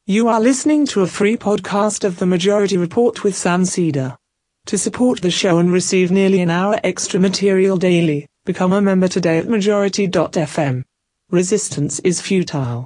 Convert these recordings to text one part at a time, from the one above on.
You are listening to a free podcast of The Majority Report with Sam Seder. To support the show and receive nearly an hour extra material daily, become a member today at majority.fm. Resistance is futile.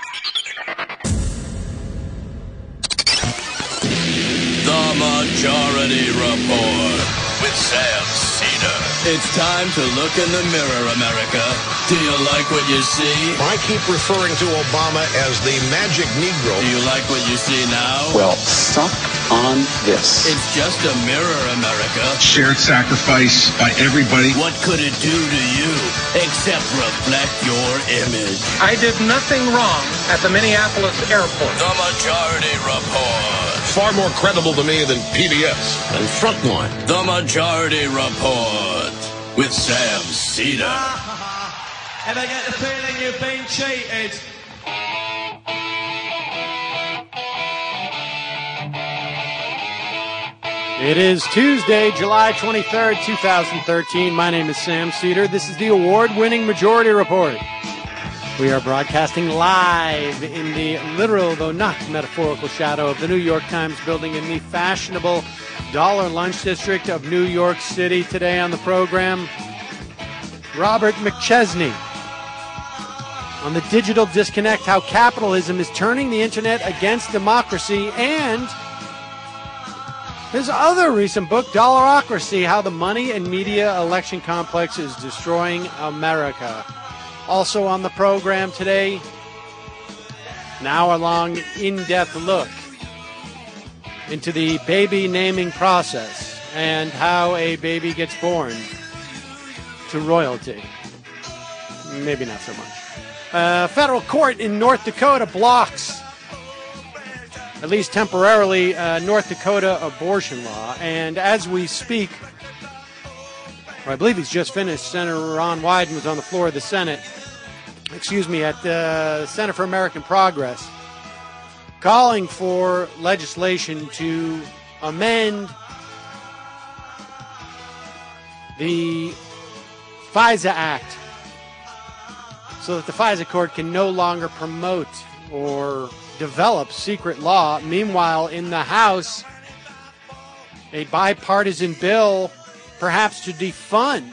The Majority Report with Sam Seder. It's time to look in the mirror, America. Do you like what you see? I keep referring to Obama as the magic Negro. Do you like what you see now? Well, suck on this. It's just a mirror, America. Shared sacrifice by everybody. What could it do to you except reflect your image? I did nothing wrong at the Minneapolis airport. The Majority Report. Far more credible to me than PBS and Frontline. The Majority Report with Sam Seder. And I get the feeling you've been cheated. It is Tuesday, July 23rd, 2013. My name is Sam Seder. This is the award-winning Majority Report. We are broadcasting live in the literal, though not metaphorical, shadow of the New York Times building in the fashionable Dollar Lunch District of New York City. Today on the program, Robert McChesney on the digital disconnect, how capitalism is turning the internet against democracy, and his other recent book, Dollarocracy, how the money and media election complex is destroying America. Also on the program today, an hour-long in-depth look into the baby naming process and how a baby gets born to royalty. Maybe not so much. Federal court in North Dakota blocks, at least temporarily, North Dakota abortion law. And as we speak, or I believe he's just finished, Senator Ron Wyden was on the floor of the Senate, at the Center for American Progress, calling for legislation to amend the FISA Act so that the FISA court can no longer promote or develop secret law. Meanwhile, in the House, a bipartisan bill perhaps to defund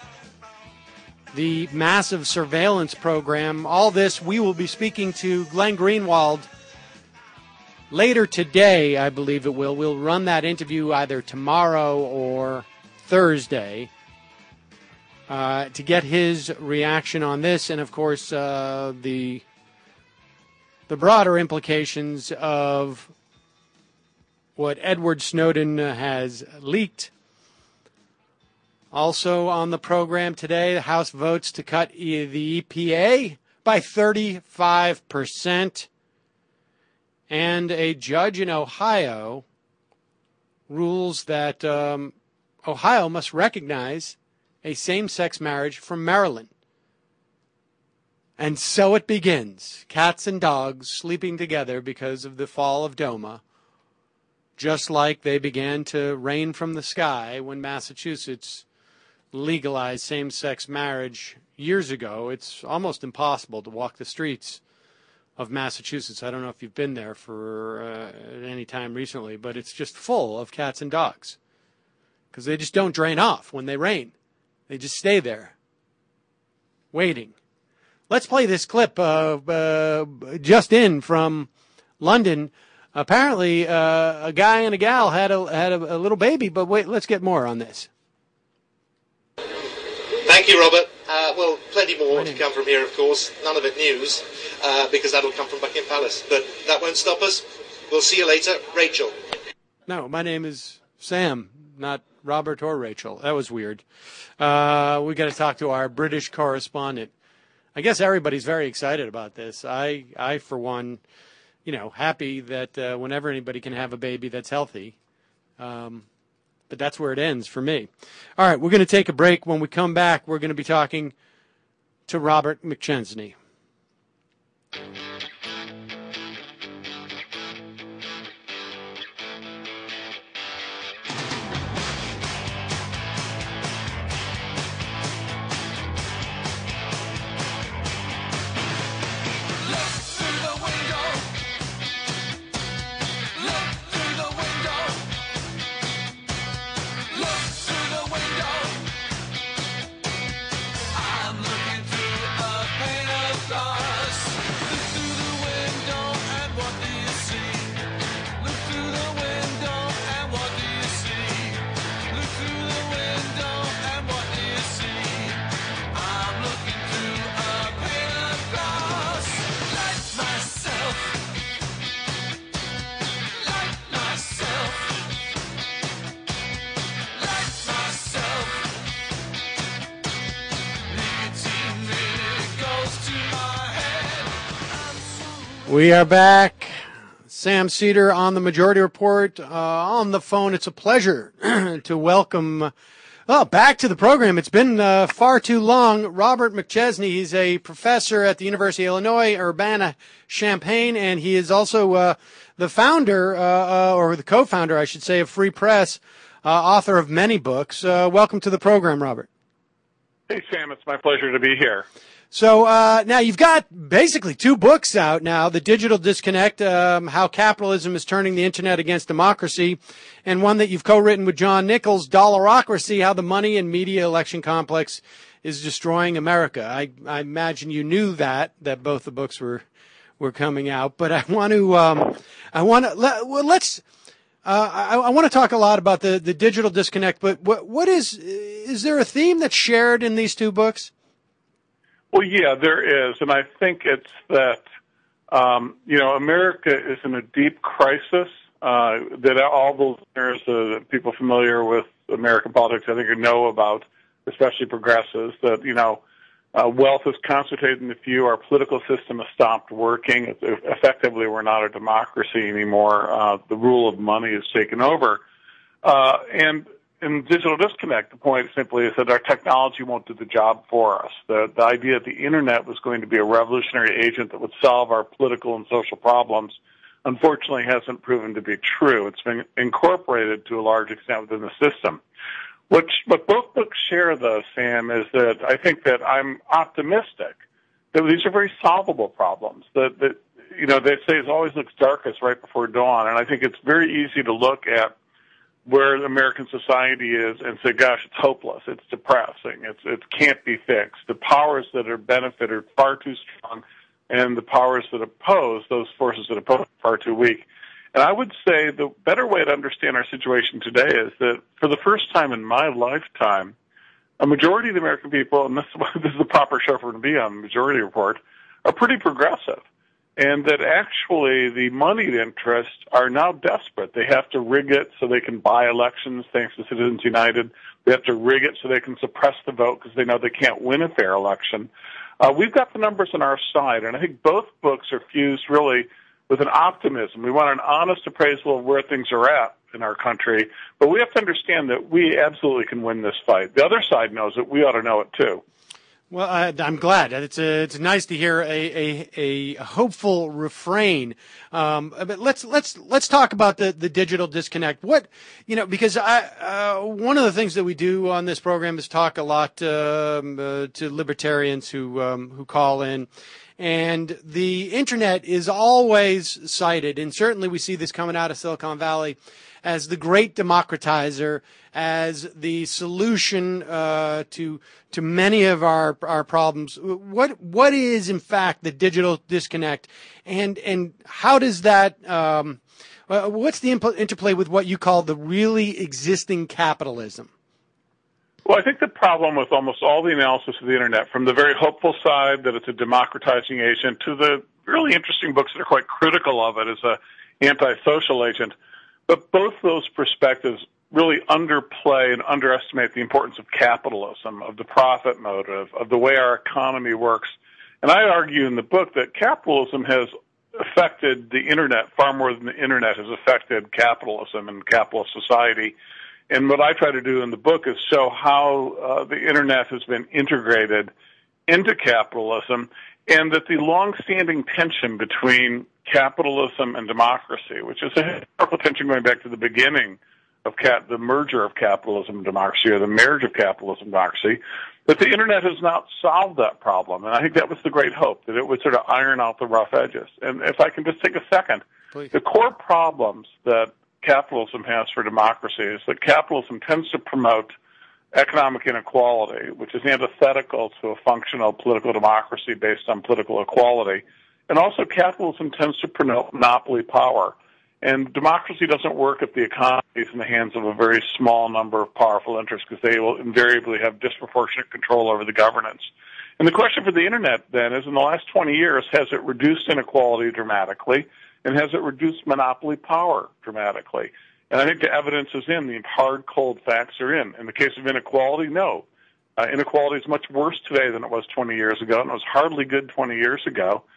the massive surveillance program. All this, we will be speaking to Glenn Greenwald later today, I believe it will. We'll run that interview either tomorrow or Thursday to get his reaction on this, and of course the broader implications of what Edward Snowden has leaked. Also on the program today, the House votes to cut the EPA by 35%. And a judge in Ohio rules that Ohio must recognize a same-sex marriage from Maryland. And so it begins. Cats and dogs sleeping together because of the fall of DOMA, just like they began to rain from the sky when Massachusetts legalized same-sex marriage years ago. It's almost impossible to walk the streets of Massachusetts. I don't know if you've been there for any time recently, but it's just full of cats and dogs because they just don't drain off when they rain. They just stay there waiting. Let's play this clip just in from London. Apparently, a guy and a gal had a little baby, but wait, let's get more on this. Thank you, Robert. Well, plenty more to come from here, of course. None of it news, because that'll come from Buckingham Palace. But that won't stop us. We'll see you later. Rachel. No, my name is Sam, not Robert or Rachel. That was weird. We got to talk to our British correspondent. I guess everybody's very excited about this. I for one, happy that whenever anybody can have a baby that's healthy. But that's where it ends for me. All right, we're going to take a break. When we come back, we're going to be talking to Robert McChesney. We are back. Sam Seder on the Majority Report. On the phone, it's a pleasure to welcome back to the program. It's been far too long. Robert McChesney, he's a professor at the University of Illinois, Urbana-Champaign, and he is also the founder, or the co-founder, I should say, of Free Press, author of many books. Welcome to the program, Robert. Hey, Sam, it's my pleasure to be here. So now you've got basically two books out now, The Digital Disconnect, How Capitalism is Turning the Internet Against Democracy, and one that you've co-written with John Nichols, Dollarocracy, How the Money and Media Election Complex is Destroying America. I imagine you knew that both the books were coming out, but I want to talk a lot about the digital disconnect, but what is there a theme that's shared in these two books? Well, yeah, there is, and I think it's that, America is in a deep crisis, that all those listeners, people familiar with American politics, I think know about, especially progressives, that, wealth is concentrated in a few, our political system has stopped working, effectively we're not a democracy anymore, the rule of money has taken over, and in digital disconnect, the point simply is that our technology won't do the job for us. The idea that the Internet was going to be a revolutionary agent that would solve our political and social problems, unfortunately, hasn't proven to be true. It's been incorporated to a large extent within the system. What both books share, though, Sam, is that I think that I'm optimistic that these are very solvable problems. That they say it always looks darkest right before dawn, and I think it's very easy to look at where American society is and say, gosh, it's hopeless, it's depressing, it can't be fixed. The powers that are benefit are far too strong, and the powers that oppose, those forces that oppose, are far too weak. And I would say the better way to understand our situation today is that for the first time in my lifetime, a majority of the American people, and this is the proper show for them to be on, the Majority Report, are pretty progressive. And that actually the moneyed interests are now desperate. They have to rig it so they can buy elections, thanks to Citizens United. They have to rig it so they can suppress the vote because they know they can't win a fair election. We've got the numbers on our side, and I think both books are fused really with an optimism. We want an honest appraisal of where things are at in our country, but we have to understand that we absolutely can win this fight. The other side knows it. We ought to know it, too. Well, I'm glad. It's nice to hear a hopeful refrain. But let's talk about the digital disconnect. Because one of the things that we do on this program is talk a lot to libertarians who call in. And the internet is always cited, and certainly we see this coming out of Silicon Valley, as the great democratizer, as the solution to many of our problems. What is in fact the digital disconnect, and how does that? What's the interplay with what you call the really existing capitalism? Well, I think the problem with almost all the analysis of the Internet, from the very hopeful side that it's a democratizing agent to the really interesting books that are quite critical of it as an antisocial agent, but both those perspectives really underplay and underestimate the importance of capitalism, of the profit motive, of the way our economy works. And I argue in the book that capitalism has affected the Internet far more than the Internet has affected capitalism and capitalist society. And what I try to do in the book is show how the Internet has been integrated into capitalism, and that the long-standing tension between capitalism and democracy, which is a historical tension going back to the beginning of the merger of capitalism and democracy, or the marriage of capitalism and democracy, that the Internet has not solved that problem. And I think that was the great hope, that it would sort of iron out the rough edges. And if I can just take a second, please. The core problems that capitalism has for democracy is that capitalism tends to promote economic inequality, which is antithetical to a functional political democracy based on political equality. And also capitalism tends to promote monopoly power. And democracy doesn't work if the economy is in the hands of a very small number of powerful interests, because they will invariably have disproportionate control over the governance. And the question for the Internet, then, is in the last 20 years, has it reduced inequality dramatically? And has it reduced monopoly power dramatically? And I think the evidence is in. The hard, cold facts are in. In the case of inequality, no. Inequality is much worse today than it was 20 years ago, and it was hardly good 20 years ago.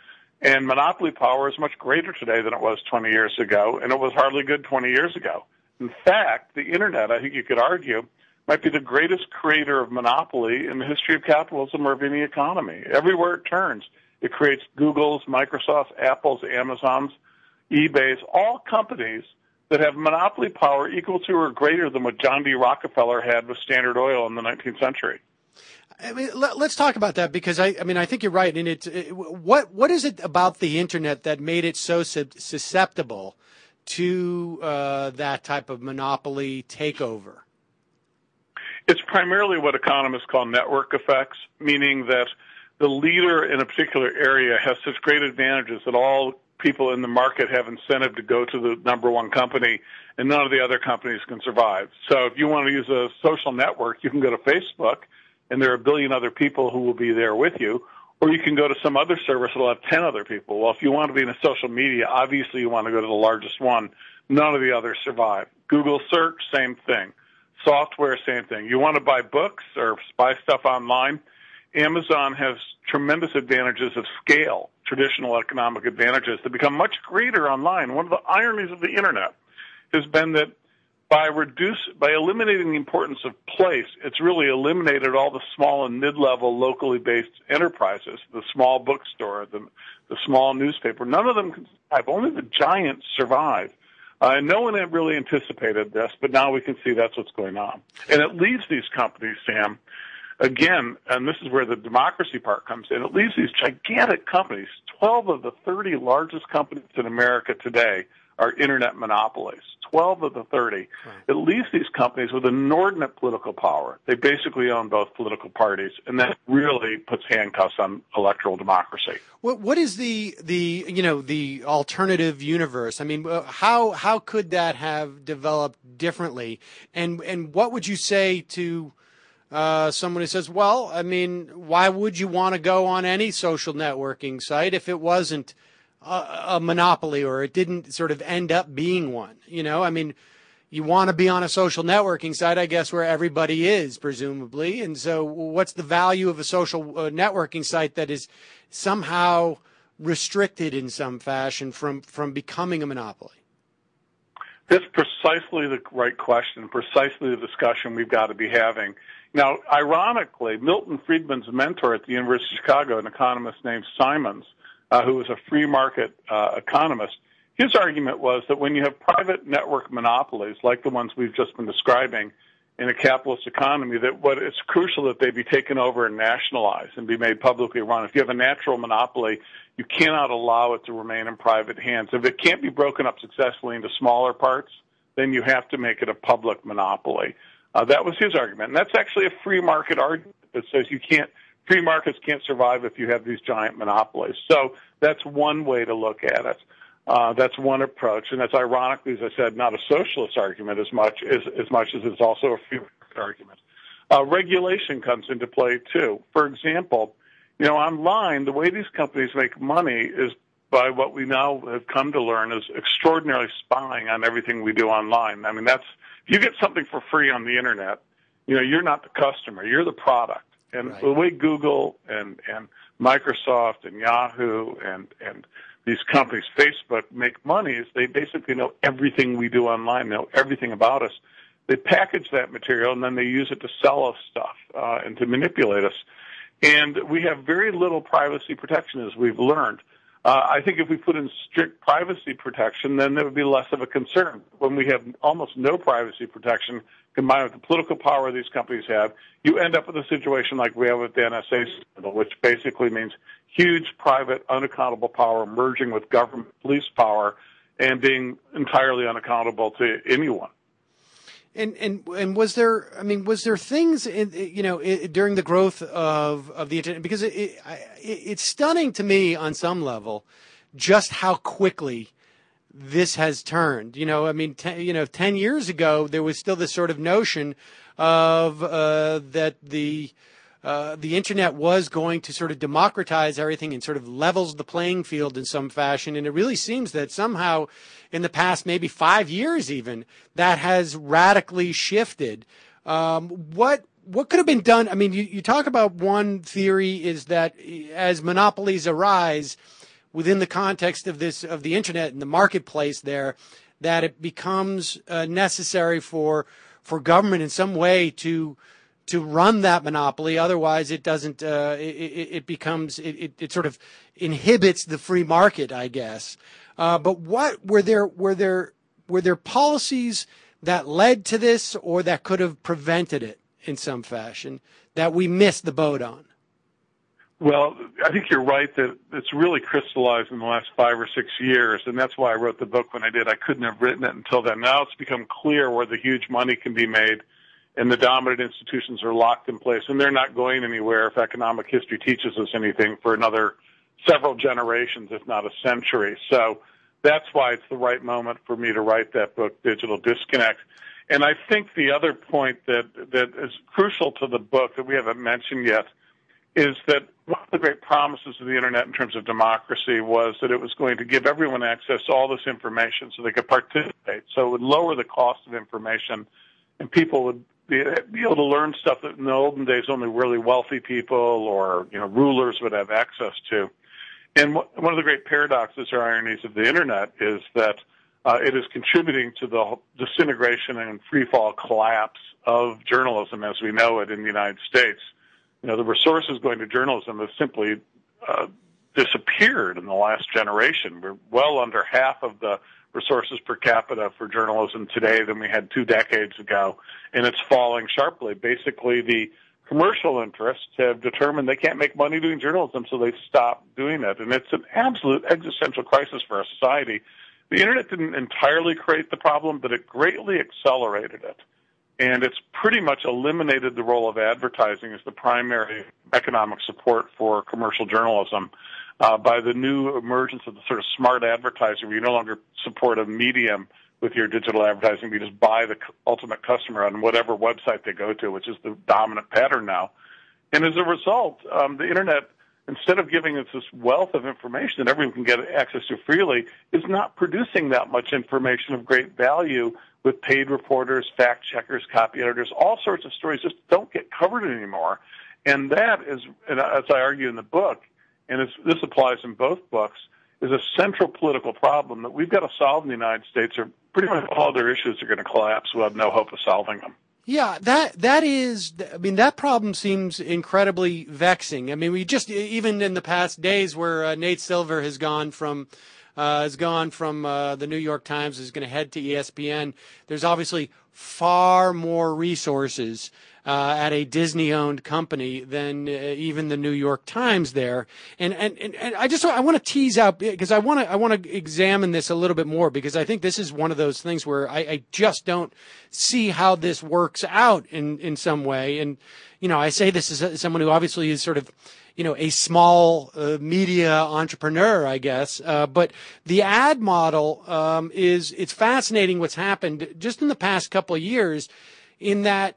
And monopoly power is much greater today than it was 20 years ago, and it was hardly good 20 years ago. In fact, the Internet, I think you could argue, might be the greatest creator of monopoly in the history of capitalism or of any economy. Everywhere it turns, it creates Googles, Microsofts, Apples, Amazons, eBays, all companies that have monopoly power equal to or greater than what John D. Rockefeller had with Standard Oil in the 19th century. I mean, let's talk about that, because I think you're right. And what is it about the Internet that made it so susceptible to that type of monopoly takeover? It's primarily what economists call network effects, meaning that the leader in a particular area has such great advantages that all people in the market have incentive to go to the number one company, and none of the other companies can survive. So if you want to use a social network, you can go to Facebook, and there are a billion other people who will be there with you, or you can go to some other service that will have 10 other people. Well, if you want to be in a social media, obviously you want to go to the largest one. None of the others survive. Google search, same thing. Software, same thing. You want to buy books or buy stuff online, Amazon has tremendous advantages of scale, traditional economic advantages that become much greater online. One of the ironies of the Internet has been that by eliminating the importance of place, it's really eliminated all the small and mid-level locally based enterprises, the small bookstore, the small newspaper. None of them can survive. Only the giants survive. And no one had really anticipated this, but now we can see that's what's going on. And it leaves these companies, Sam, again, and this is where the democracy part comes in, it leaves these gigantic companies. 12 of the 30 largest companies in America today are Internet monopolies. 12 of the 30. Right. It leaves these companies with inordinate political power. They basically own both political parties, and that really puts handcuffs on electoral democracy. What is the alternative universe? I mean, how could that have developed differently? And what would you say to someone who says, well, I mean, why would you want to go on any social networking site if it wasn't a monopoly, or it didn't sort of end up being one? You know, I mean, you want to be on a social networking site, I guess, where everybody is, presumably. And so what's the value of a social networking site that is somehow restricted in some fashion from becoming a monopoly? That's precisely the right question, precisely the discussion we've got to be having. Now, ironically, Milton Friedman's mentor at the University of Chicago, an economist named Simons, who was a free market economist, his argument was that when you have private network monopolies, like the ones we've just been describing in a capitalist economy, that it's crucial that they be taken over and nationalized and be made publicly run. If you have a natural monopoly, you cannot allow it to remain in private hands. If it can't be broken up successfully into smaller parts, then you have to make it a public monopoly. That was his argument. And that's actually a free market argument that says free markets can't survive if you have these giant monopolies. So that's one way to look at it. That's one approach. And that's ironically, as I said, not a socialist argument as much as it's also a free market argument. Regulation comes into play too. For example, online, the way these companies make money is by what we now have come to learn is extraordinarily spying on everything we do online. I mean, if you get something for free on the Internet, you're not the customer, you're the product. And right. The way Google and Microsoft and Yahoo and these companies, Facebook, make money is they basically know everything we do online, know everything about us. They package that material, and then they use it to sell us stuff and to manipulate us. And we have very little privacy protection, as we've learned. I think if we put in strict privacy protection, then there would be less of a concern. When we have almost no privacy protection, combined with the political power these companies have, you end up with a situation like we have with the NSA scandal, which basically means huge private, unaccountable power merging with government police power and being entirely unaccountable to anyone. And was there things during the growth of the Internet, because it's stunning to me on some level just how quickly this has turned. 10 years ago there was still this sort of notion of that the Internet was going to sort of democratize everything and sort of levels the playing field in some fashion. And it really seems that somehow in the past maybe 5 years even, that has radically shifted. What could have been done? I mean, you talk about one theory is that as monopolies arise, within the context of the internet and the marketplace there, that it becomes necessary for government in some way to run that monopoly. Otherwise, it doesn't. It sort of inhibits the free market, I guess. But what were there policies that led to this, or that could have prevented it in some fashion, that we missed the boat on? Well, I think you're right that it's really crystallized in the last 5 or 6 years, and that's why I wrote the book when I did. I couldn't have written it until then. Now it's become clear where the huge money can be made, and the dominant institutions are locked in place, and they're not going anywhere, if economic history teaches us anything, for another several generations, if not a century. So that's why it's the right moment for me to write that book, Digital Disconnect. And I think the other point that is crucial to the book that we haven't mentioned yet is that one of the great promises of the internet in terms of democracy was that it was going to give everyone access to all this information so they could participate. So it would lower the cost of information, and people would be able to learn stuff that in the olden days only really wealthy people or rulers would have access to. And one of the great paradoxes or ironies of the internet is that it is contributing to the disintegration and freefall collapse of journalism as we know it in the United States. The resources going to journalism have simply disappeared in the last generation. We're well under half of the resources per capita for journalism today than we had 2 decades ago, and it's falling sharply. Basically, the commercial interests have determined they can't make money doing journalism, so they stop doing it, and it's an absolute existential crisis for our society. The internet didn't entirely create the problem, but it greatly accelerated it. And it's pretty much eliminated the role of advertising as the primary economic support for commercial journalism by the new emergence of the sort of smart advertiser, where you no longer support a medium with your digital advertising. You just buy the ultimate customer on whatever website they go to, which is the dominant pattern now. And as a result, the internet, instead of giving us this wealth of information that everyone can get access to freely, is not producing that much information of great value with paid reporters, fact checkers, copy editors. All sorts of stories just don't get covered anymore. And that is, as I argue in the book, and this applies in both books, is a central political problem that we've got to solve in the United States, or pretty much all other issues are going to collapse. We'll have no hope of solving them. Yeah, that problem seems incredibly vexing. I mean, we just, even in the past days where Nate Silver has gone from the New York Times, is going to head to ESPN. There's obviously far more resources at a Disney-owned company than even the New York Times there. And I want to tease out, because I want to examine this a little bit more, because I think this is one of those things where I just don't see how this works out in some way. And I say this as someone who obviously is sort of a small media entrepreneur, I guess. But the ad model it's fascinating what's happened just in the past couple of years, in that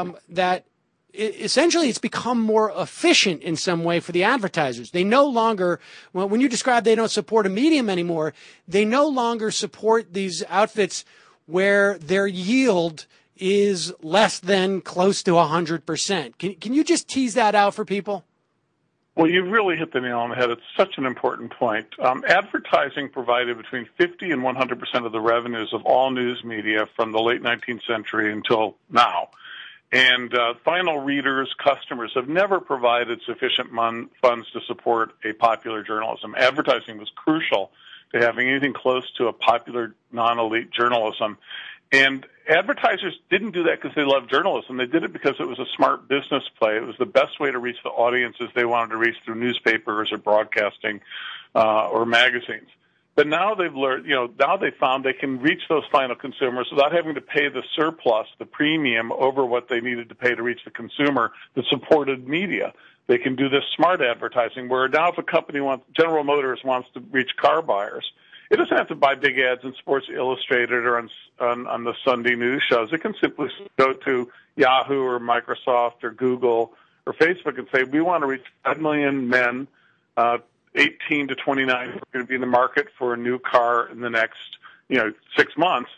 essentially it's become more efficient in some way for the advertisers. They no longer, when you describe they don't support a medium anymore, they no longer support these outfits where their yield is less than close to 100%. Can you just tease that out for people? Well, you've really hit the nail on the head. It's such an important point. Advertising provided between 50 and 100% of the revenues of all news media from the late 19th century until now. And final readers, customers have never provided sufficient funds to support a popular journalism. Advertising was crucial to having anything close to a popular, non-elite journalism. And advertisers didn't do that because they loved journalism. They did it because it was a smart business play. It was the best way to reach the audiences they wanted to reach through newspapers or broadcasting or magazines. But now they've learned, now they found they can reach those final consumers without having to pay the surplus, the premium, over what they needed to pay to reach the consumer that supported media. They can do this smart advertising, where now if a company General Motors wants to reach car buyers, it doesn't have to buy big ads in Sports Illustrated or on the Sunday news shows. It can simply go to Yahoo or Microsoft or Google or Facebook and say, we want to reach 5 million men, 18 to 29, who are going to be in the market for a new car in the next 6 months.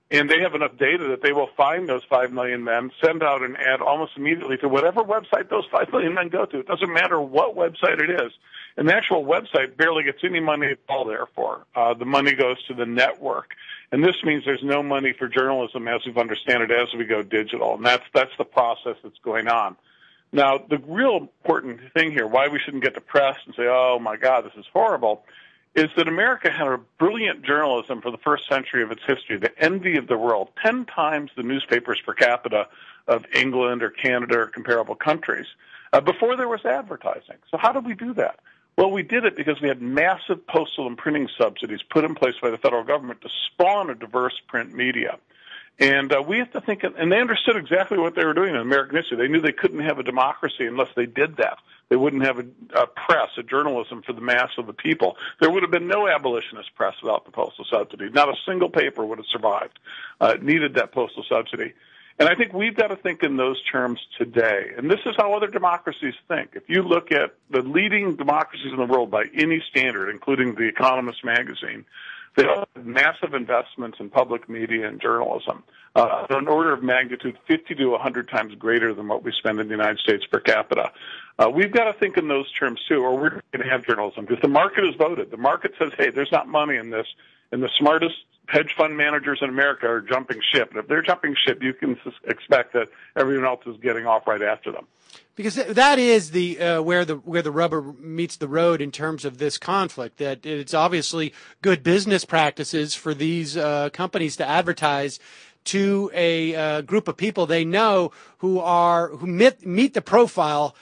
And they have enough data that they will find those 5 million men, send out an ad almost immediately to whatever website those 5 million men go to. It doesn't matter what website it is. And the actual website barely gets any money at all, therefore. The money goes to the network. And this means there's no money for journalism as we understand it as we go digital. And that's the process that's going on. Now, the real important thing here, why we shouldn't get depressed and say, oh, my God, this is horrible, is that America had a brilliant journalism for the first century of its history, the envy of the world, 10 times the newspapers per capita of England or Canada or comparable countries, before there was advertising. So how did we do that? Well, we did it because we had massive postal and printing subsidies put in place by the federal government to spawn a diverse print media. And we have to think, and they understood exactly what they were doing in American history. They knew they couldn't have a democracy unless they did that. They wouldn't have a press, a journalism for the mass of the people. There would have been no abolitionist press without the postal subsidy. Not a single paper would have survived. It needed that postal subsidy. And I think we've got to think in those terms today. And this is how other democracies think. If you look at the leading democracies in the world by any standard, including The Economist magazine, they all have massive investments in public media and journalism, an order of magnitude 50 to 100 times greater than what we spend in the United States per capita. We've got to think in those terms, too, or we're going to have journalism, because the market has voted. The market says, hey, there's not money in this, and the smartest hedge fund managers in America are jumping ship. And if they're jumping ship, you can expect that everyone else is getting off right after them. Because that is the where the rubber meets the road in terms of this conflict. That it's obviously good business practices for these companies to advertise to a group of people they know who meet the profile.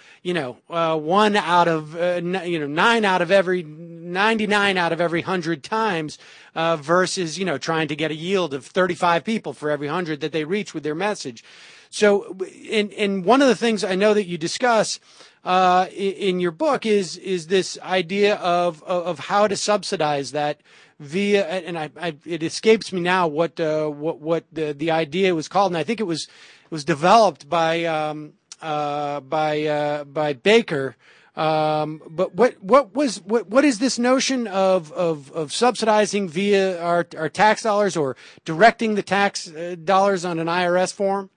1 out of 9 out of every 99 out of every 100 times, versus trying to get a yield of 35 people for every 100 that they reach with their message. So, in one of the things I know that you discuss in your book is this idea of how to subsidize that via, and it escapes me now what the idea was called, and I think it was developed by Baker. But what is this notion of subsidizing via our tax dollars, or directing the tax dollars on an IRS form?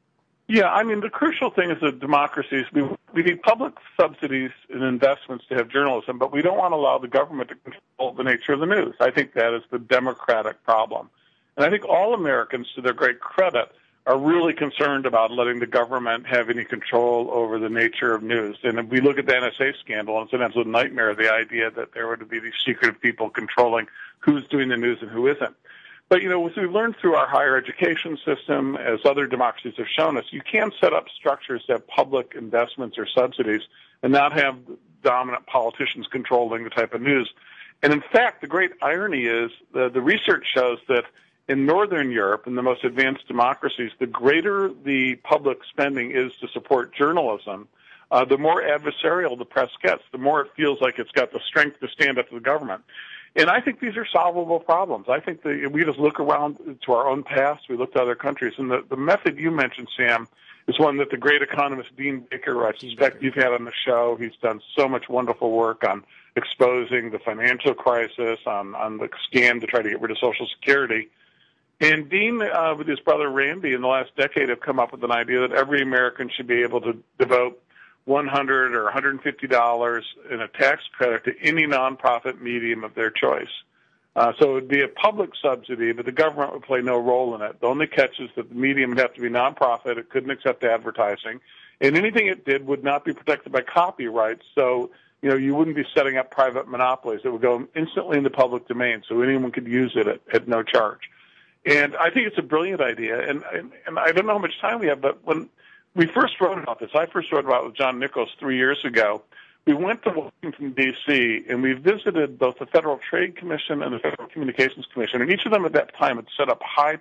Yeah, I mean, the crucial thing is that democracies, we need public subsidies and investments to have journalism, but we don't want to allow the government to control the nature of the news. I think that is the democratic problem. And I think all Americans, to their great credit, are really concerned about letting the government have any control over the nature of news. And if we look at the NSA scandal, it's an absolute nightmare, the idea that there would be these secretive people controlling who's doing the news and who isn't. But, as we've learned through our higher education system, as other democracies have shown us, you can set up structures that have public investments or subsidies and not have dominant politicians controlling the type of news. And in fact, the great irony is the research shows that in Northern Europe, in the most advanced democracies, the greater the public spending is to support journalism, the more adversarial the press gets, the more it feels like it's got the strength to stand up to the government. And I think these are solvable problems. I think that we just look around to our own past, we look to other countries, and the method you mentioned, Sam, is one that the great economist Dean Baker, I suspect you've had on the show. He's done so much wonderful work on exposing the financial crisis, on the scam to try to get rid of Social Security. And Dean, with his brother Randy, in the last decade have come up with an idea that every American should be able to devote $100 or $150 in a tax credit to any nonprofit medium of their choice. So it would be a public subsidy, but the government would play no role in it. The only catch is that the medium would have to be nonprofit. It couldn't accept advertising. And anything it did would not be protected by copyright. So, you wouldn't be setting up private monopolies. It would go instantly in the public domain, so anyone could use it at no charge. And I think it's a brilliant idea. And I don't know how much time we have, but when we first wrote about this, I first wrote about it with John Nichols 3 years ago. We went to Washington, D.C., and we visited both the Federal Trade Commission and the Federal Communications Commission, and each of them at that time had set up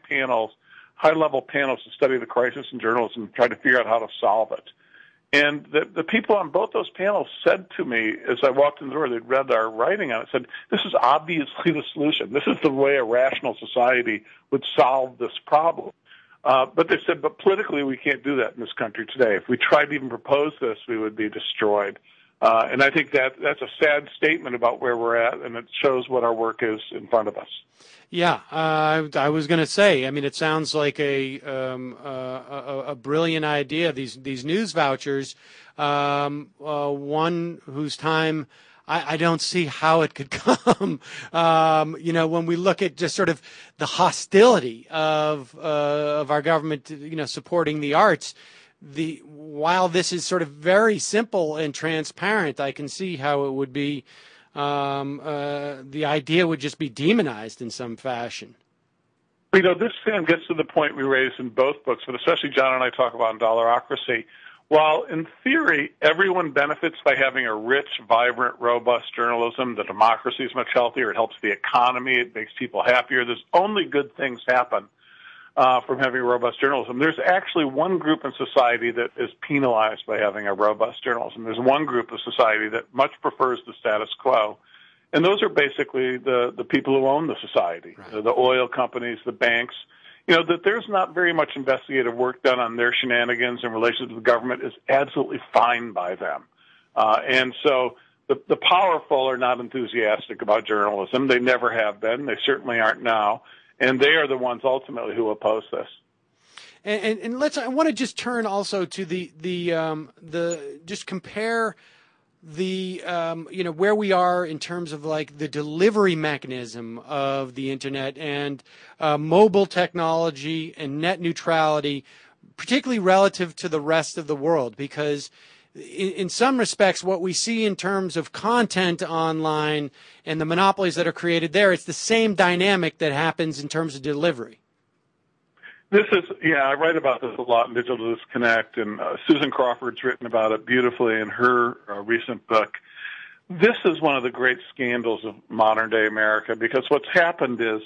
high-level panels to study the crisis in journalism and try to figure out how to solve it. And the people on both those panels said to me, as I walked in the door, they'd read our writing on it, said, this is obviously the solution. This is the way a rational society would solve this problem. But they said, but politically we can't do that in this country today. If we tried to even propose this, we would be destroyed. And I think that's a sad statement about where we're at, and it shows what our work is in front of us. Yeah, I was going to say. I mean, it sounds like a brilliant idea. These news vouchers, one whose time I don't see how it could come. When we look at just sort of the hostility of our government, supporting the arts. While this is sort of very simple and transparent, I can see how it would be. The idea would just be demonized in some fashion. This, Sam, gets to the point we raised in both books, but especially John and I talk about in Dollarocracy. While in theory everyone benefits by having a rich, vibrant, robust journalism, the democracy is much healthier, it helps the economy, it makes people happier, there's only good things happen from having robust journalism. There's actually one group in society that is penalized by having a robust journalism. There's one group of society that much prefers the status quo, and those are basically the people who own the society, right. The oil companies, the banks. That there's not very much investigative work done on their shenanigans in relation to the government is absolutely fine by them. And so the powerful are not enthusiastic about journalism. They never have been. They certainly aren't now. And they are the ones ultimately who oppose this. And I want to just turn also to the just compare the where we are in terms of like the delivery mechanism of the internet and mobile technology and net neutrality, particularly relative to the rest of the world, because in some respects, what we see in terms of content online and the monopolies that are created there, it's the same dynamic that happens in terms of delivery. I write about this a lot in Digital Disconnect, and Susan Crawford's written about it beautifully in her recent book. This is one of the great scandals of modern-day America, because what's happened is,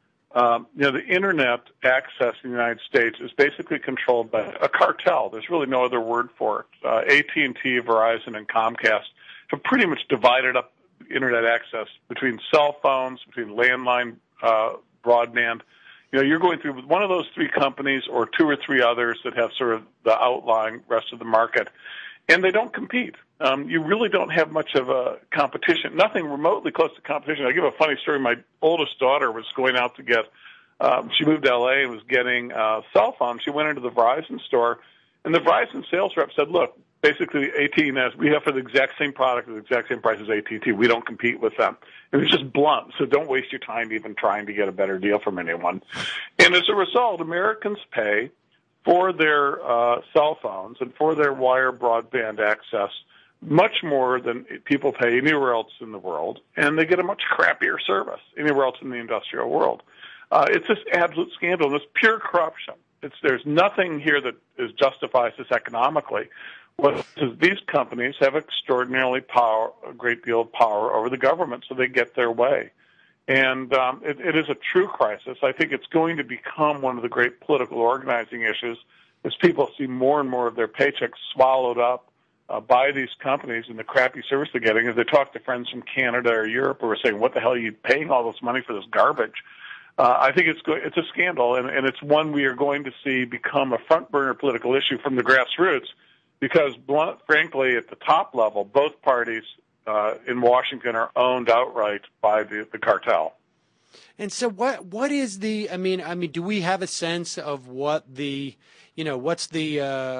the Internet access in the United States is basically controlled by a cartel. There's really no other word for it. AT&T, Verizon, and Comcast have pretty much divided up Internet access between cell phones, between landline broadband. You're going through one of those three companies or two or three others that have sort of the outlying rest of the market, and they don't compete. You really don't have much of a competition, nothing remotely close to competition. I'll give a funny story. My oldest daughter was going out to get, she moved to L.A. and was getting a cell phone. She went into the Verizon store, and the Verizon sales rep said, look, basically AT&T, we have for the exact same product at the exact same price as AT&T. We don't compete with them. It was just blunt, so don't waste your time even trying to get a better deal from anyone. And as a result, Americans pay for their cell phones and for their wire broadband access much more than people pay anywhere else in the world, and they get a much crappier service anywhere else in the industrial world. It's just absolute scandal, and it's pure corruption. There's nothing here that justifies this economically. These companies have extraordinarily a great deal of power over the government, so they get their way. And it is a true crisis. I think it's going to become one of the great political organizing issues as people see more and more of their paychecks swallowed up by these companies and the crappy service they're getting. As they talk to friends from Canada or Europe who are saying, what the hell are you paying all this money for this garbage? I think it's a scandal, and it's one we are going to see become a front-burner political issue from the grassroots because, frankly, at the top level, both parties in Washington are owned outright by the cartel. And so what is the, I mean, do we have a sense of what the, what's the,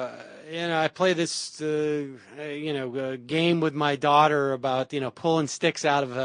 I play this, game with my daughter about, pulling sticks out of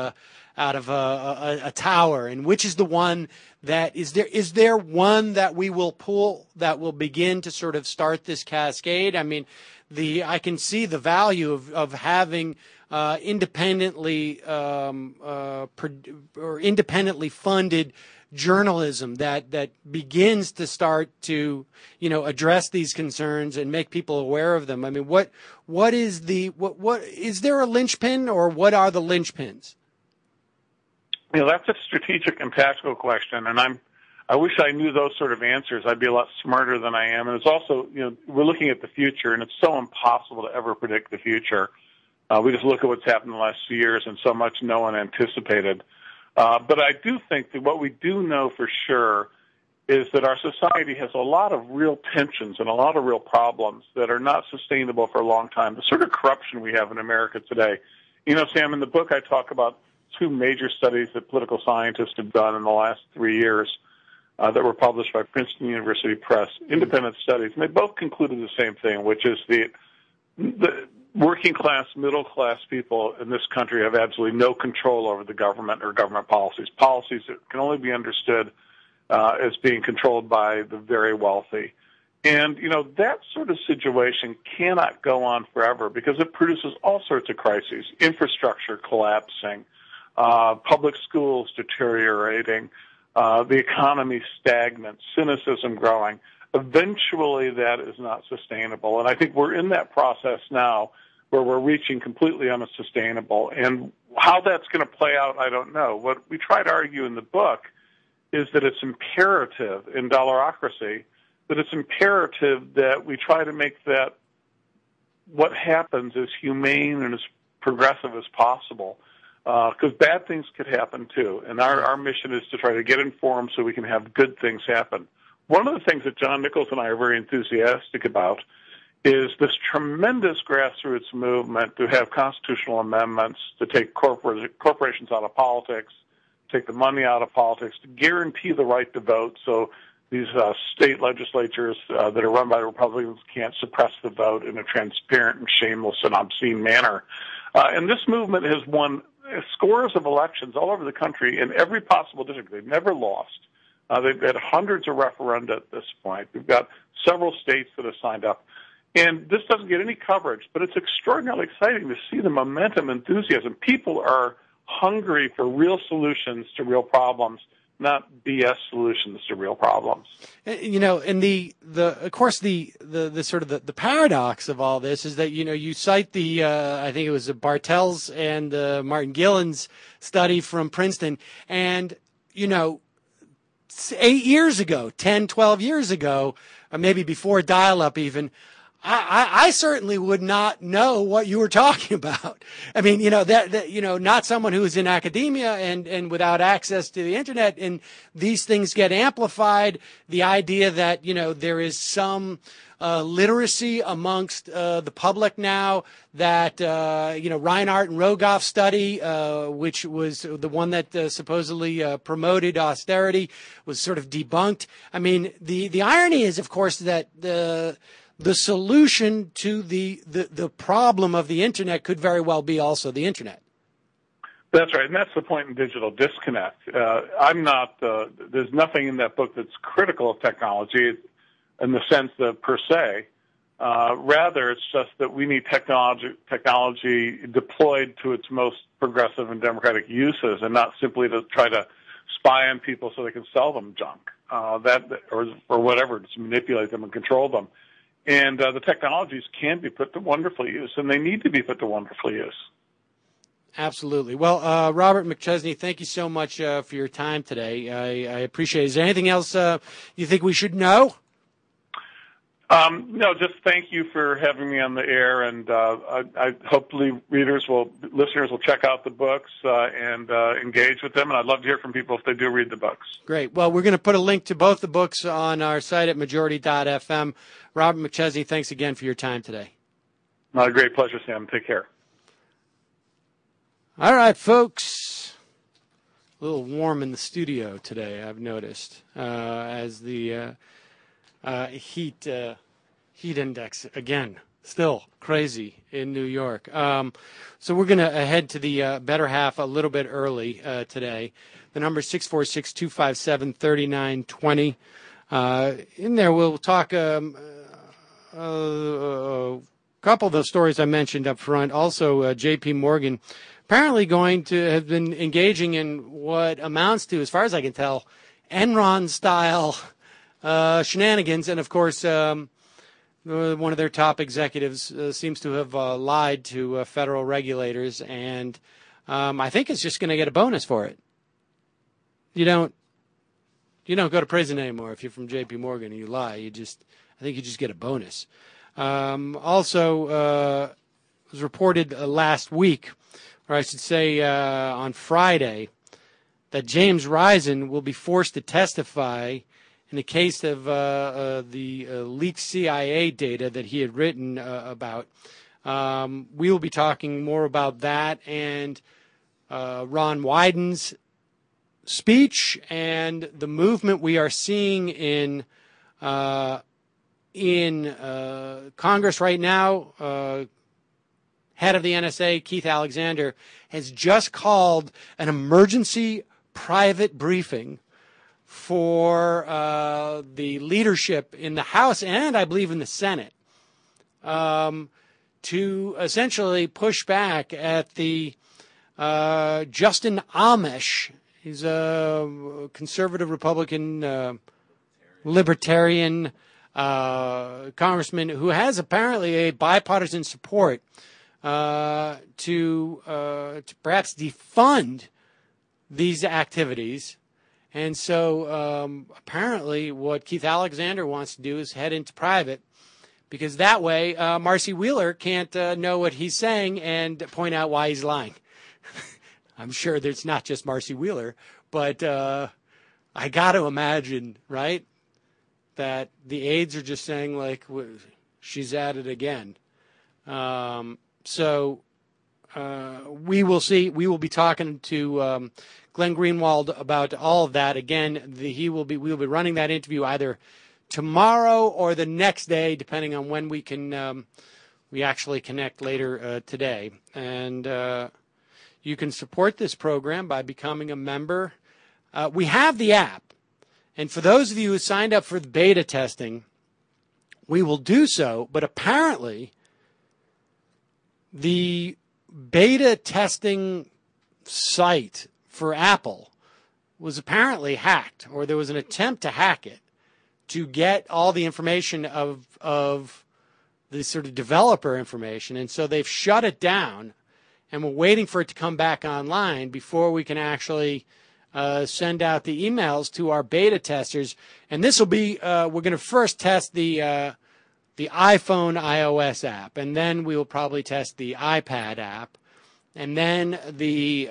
a tower, and which is the one that is there one that we will pull that will begin to sort of start this cascade? I mean, I can see the value of having independently or independently funded journalism that begins to start to address these concerns and make people aware of them. I mean, what is there a linchpin, or what are the linchpins? That's a strategic and tactical question, and I wish I knew those sort of answers. I'd be a lot smarter than I am. And it's also, we're looking at the future, and it's so impossible to ever predict the future. We just look at what's happened in the last few years, and so much no one anticipated. But I do think that what we do know for sure is that our society has a lot of real tensions and a lot of real problems that are not sustainable for a long time. The sort of corruption we have in America today. You know, Sam, in the book I talk about two major studies that political scientists have done in the last 3 years that were published by Princeton University Press, independent studies, and they both concluded the same thing, which is the working class, middle class people in this country have absolutely no control over the government or government policies that can only be understood as being controlled by the very wealthy. And, you know, that sort of situation cannot go on forever because it produces all sorts of crises, infrastructure collapsing, public schools deteriorating, the economy stagnant, cynicism growing. Eventually that is not sustainable. And I think we're in that process now where we're reaching completely unsustainable. And how that's going to play out, I don't know. What we try to argue in the book is that it's imperative in Dollarocracy, that it's imperative that we try to make that what happens as humane and as progressive as possible, because bad things could happen too. And our mission is to try to get informed so we can have good things happen. One of the things that John Nichols and I are very enthusiastic about is this tremendous grassroots movement to have constitutional amendments to take corporations out of politics, take the money out of politics, to guarantee the right to vote so these state legislatures that are run by Republicans can't suppress the vote in a transparent and shameless and obscene manner. And this movement has won scores of elections all over the country in every possible district. They've never lost. They've had hundreds of referenda at this point. We've got several states that have signed up. And this doesn't get any coverage, but it's extraordinarily exciting to see the momentum, enthusiasm. People are hungry for real solutions to real problems, not BS solutions to real problems. You know, and of course the sort of the paradox of all this is that, you know, you cite the I think it was Bartels and Martin Gillen's study from Princeton, and, you know, 8 years ago, 10, 12 years ago, or maybe before dial-up even, I certainly would not know what you were talking about. I mean, you know, that you know, not someone who is in academia and without access to the internet, and these things get amplified. The idea that, you know, there is some literacy amongst the public now, that, you know, Reinhardt and Rogoff study, which was the one that supposedly promoted austerity, was sort of debunked. I mean, the irony is, of course, that the solution to the problem of the internet could very well be also the internet. That's right, and that's the point in Digital Disconnect. There's nothing in that book that's critical of technology in the sense that per se. Rather, it's just that we need technology deployed to its most progressive and democratic uses, and not simply to try to spy on people so they can sell them junk, or whatever, to manipulate them and control them. And the technologies can be put to wonderful use, and they need to be put to wonderful use. Absolutely. Well, Robert McChesney, thank you so much for your time today. I appreciate it. Is there anything else you think we should know? No, just thank you for having me on the air, and I hopefully listeners will check out the books and engage with them, and I'd love to hear from people if they do read the books. Great. Well, we're going to put a link to both the books on our site at majority.fm. Robert McChesney, thanks again for your time today. My great pleasure, Sam. Take care. All right, folks. A little warm in the studio today, I've noticed, as the heat index, again, still crazy in New York. So we're going to head to the better half a little bit early today. The number is 646-257-3920. In there, we'll talk a couple of the stories I mentioned up front. Also, J.P. Morgan apparently going to have been engaging in what amounts to, as far as I can tell, Enron-style shenanigans. And, of course, one of their top executives seems to have lied to federal regulators. And I think it's just going to get a bonus for it. You don't go to prison anymore if you're from J.P. Morgan and you lie. I think you just get a bonus. Also, it was reported last week, or I should say on Friday, that James Risen will be forced to testify in the case of the leaked CIA data that he had written about. We will be talking more about that and Ron Wyden's speech and the movement we are seeing in Congress right now. Head of the NSA, Keith Alexander, has just called an emergency private briefing for the leadership in the House and I believe in the Senate to essentially push back at the Justin Amash. He's a conservative Republican libertarian congressman who has apparently a bipartisan support to perhaps defund these activities. And so apparently what Keith Alexander wants to do is head into private, because that way Marcy Wheeler can't know what he's saying and point out why he's lying. I'm sure there's not just Marcy Wheeler, but I got to imagine, right, that the aides are just saying, like, she's at it again. So we will see. We will be talking to Glenn Greenwald about all of that. Again, we will be running that interview either tomorrow or the next day, depending on when we can we actually connect later today. And you can support this program by becoming a member. We have the app. And for those of you who signed up for the beta testing, we will do so. But apparently, the beta testing site for Apple was apparently hacked, or there was an attempt to hack it to get all the information of the sort of developer information. And so they've shut it down, and we're waiting for it to come back online before we can actually send out the emails to our beta testers. And this will be, we're going to first test the iPhone iOS app, and then we will probably test the iPad app, and then the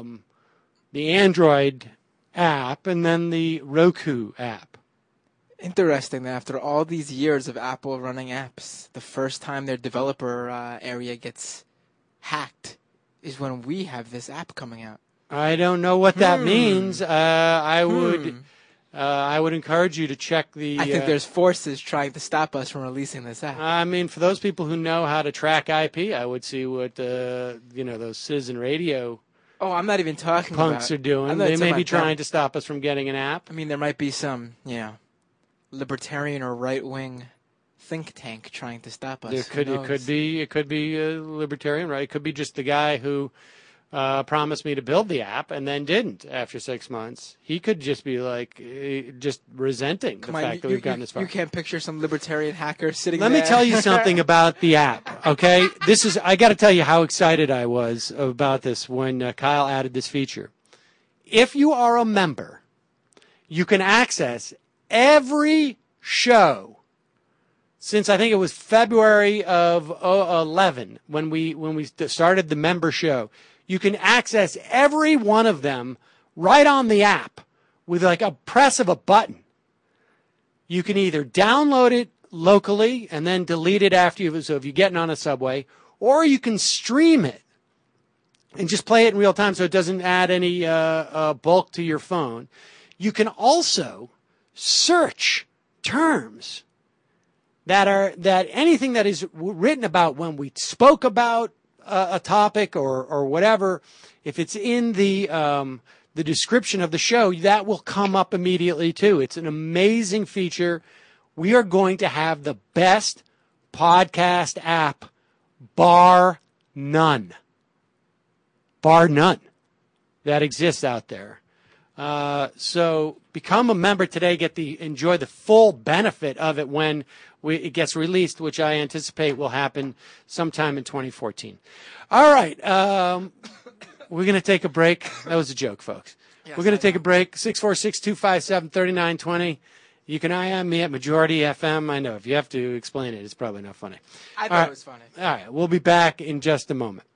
Android app, and then the Roku app. Interesting that after all these years of Apple running apps, the first time their developer area gets hacked is when we have this app coming out. I don't know what that means. I would encourage you to check the... I think there's forces trying to stop us from releasing this app. I mean, for those people who know how to track IP, I would see what, those Citizen Radio... Oh, I'm not even talking punks are doing. They may be trying to stop us from getting an app. I mean, there might be some, libertarian or right-wing think tank trying to stop us. It could be a libertarian, right? It could be just the guy who promised me to build the app and then didn't after 6 months. He could just be just resenting the fact that we've gotten this far. You can't picture some libertarian hacker sitting there. Let me tell you something about the app, okay? I got to tell you how excited I was about this when Kyle added this feature. If you are a member, you can access every show since I think it was February of 11 when we started the member show. You can access every one of them right on the app with like a press of a button. You can either download it locally and then delete it after so if you're getting on a subway, or you can stream it and just play it in real time so it doesn't add any bulk to your phone. You can also search terms that anything that is written about when we spoke about a topic or whatever, if it's in the description of the show, that will come up immediately too. It's an amazing feature. We are going to have the best podcast app, bar none, that exists out there. So become a member today. Enjoy the full benefit of it when it gets released, which I anticipate will happen sometime in 2014. All right. We're going to take a break. That was a joke, folks. Yes, we're going to take a break. 646-257-3920. You can IM me at Majority FM. I know if you have to explain it, it's probably not funny. I thought it was funny. All right. We'll be back in just a moment.